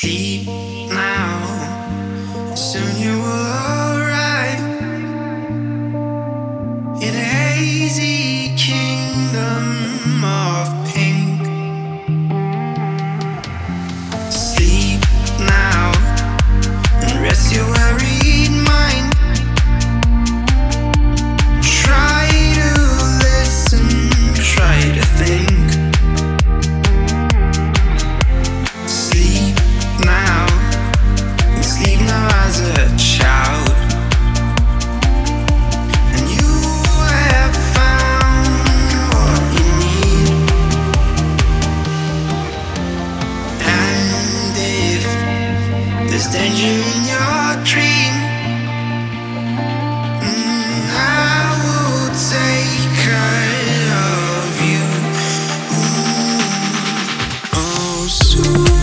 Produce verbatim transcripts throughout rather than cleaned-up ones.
Sleep now, soon you will arrive in a hazy kingdom of pink. Sleep now and rest your worried mind. Try to listen, try to think. Sleep now, and sleep now as a child. And you have found what you need. And if there's danger in your dream, mm, I will take care of you. Ooh. Oh, soon.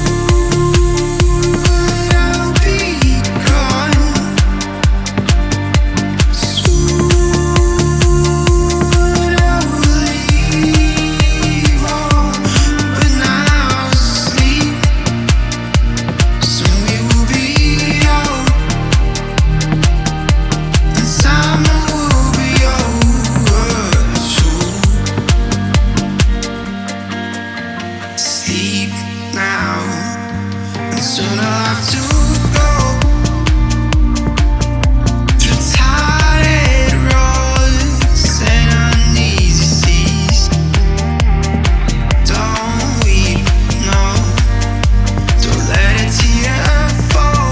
Sleep now, and soon I'll have to go through tired roads and uneasy seas. Don't weep, no, don't let a tear fall.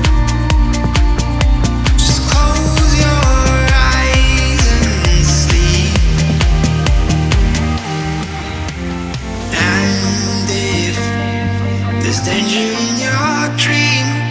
Just close your eyes and sleep. And if there's danger in your dream,